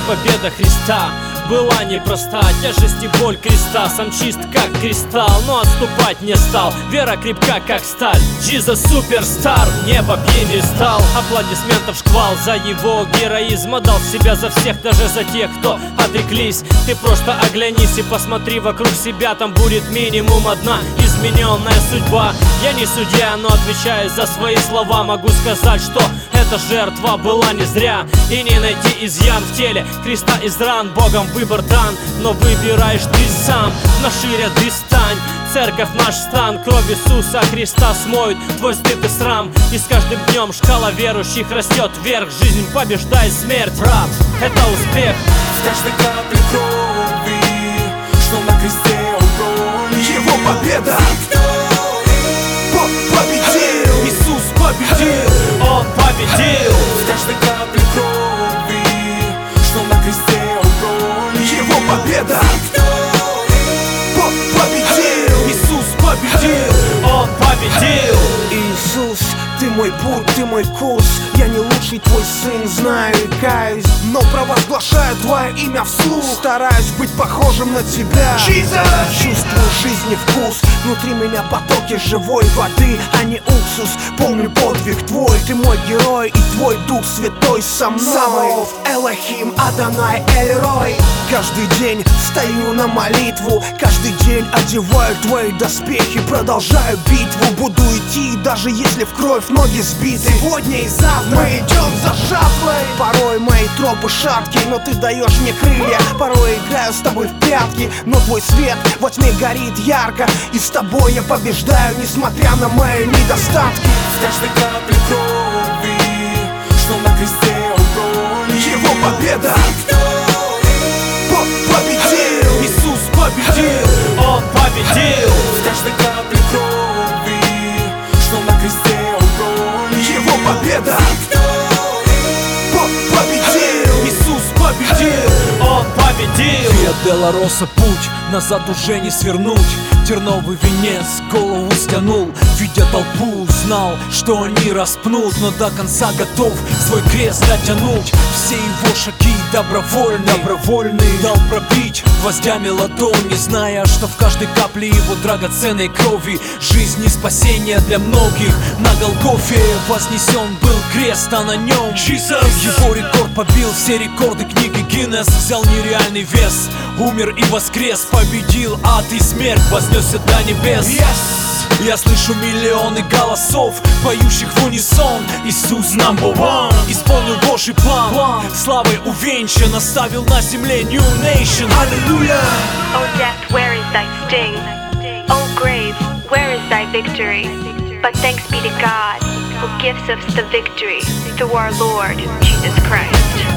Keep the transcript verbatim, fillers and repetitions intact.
победа Христа была непроста. Тяжесть и боль креста, сам чист как кристалл, но отступать не стал. Вера крепка как сталь, Jesus суперстар, небо пьедестал. Аплодисментов шквал за его героизм, отдал себя за всех, даже за тех, кто отреклись. Ты просто оглянись и посмотри вокруг себя, там будет минимум одна измененная судьба. Я не судья, но отвечаю за свои слова. Могу сказать, что эта жертва была не зря, и не найти изъян в теле креста из ран. Богом выбор дан, но выбираешь ты сам. В наши ряды стань, церковь наш стан. Кровь Иисуса Христа смоет твой стыд и срам. И с каждым днем шкала верующих растет вверх. Жизнь побеждает смерть, брат, это успех. С каждой капли крови, что на кресте он пролил, его победа. Победил, Иисус победил, Он победил. с каждой капли крови, что на кресте он пролил, Его победа. победил, Иисус победил, Он победил. Иисус, ты мой путь, ты мой курс. Я не лучший твой сын, знаю и каюсь, но провозглашаю твое имя вслух. Стараюсь быть похожим на тебя, Jesus! Чувствую жизни вкус, внутри меня потоки живой воды, а не уксус. Помню подвиг твой, ты мой герой, и твой дух святой со мной. Элохим, Адонай, Эль-Рой. Каждый день стою на молитву, каждый день одеваю твои доспехи, продолжаю битву, буду идти, даже если в кровь ноги сбиты. Сегодня и завтра мы идем за жатвой. Порой мои тропы шаткие, но ты даешь мне крылья. Порой играю с тобой в прятки, но твой свет во тьме горит ярко, и с тобой я побеждаю, несмотря на мои недостатки. с каждой капли крови, что на кресте он пролил, Его победа. Победил. Иисус победил, Он победил. с каждой капли крови, что на кресте он пролил, Его победа. Победил. Иисус победил, Он победил. Виа Долороса путь, назад уже не свернуть. Терновый венец голову стянул, видя толпу, знал, что они распнут, но до конца готов свой крест дотянуть. Все его шаги добровольны, добровольный дал пробить гвоздями ладони, зная, что в каждой капле его драгоценной крови жизнь и спасение для многих. На Голгофе вознесен был крест, а на нем Jesus. Его рекорд побил все рекорды книги Гиннес, взял нереальный вес, умер и воскрес, победил ад и смерть, вознесся до небес. Yes! Я слышу миллионы голосов, поющих в унисон: Иисус number one. Исполнил Божий план, славой увенчан, оставил на земле new nation. Аллилуйя! O death, where is thy sting? O grave, where is thy victory? But thanks be to God, who gives us the victory through our Lord Jesus Christ.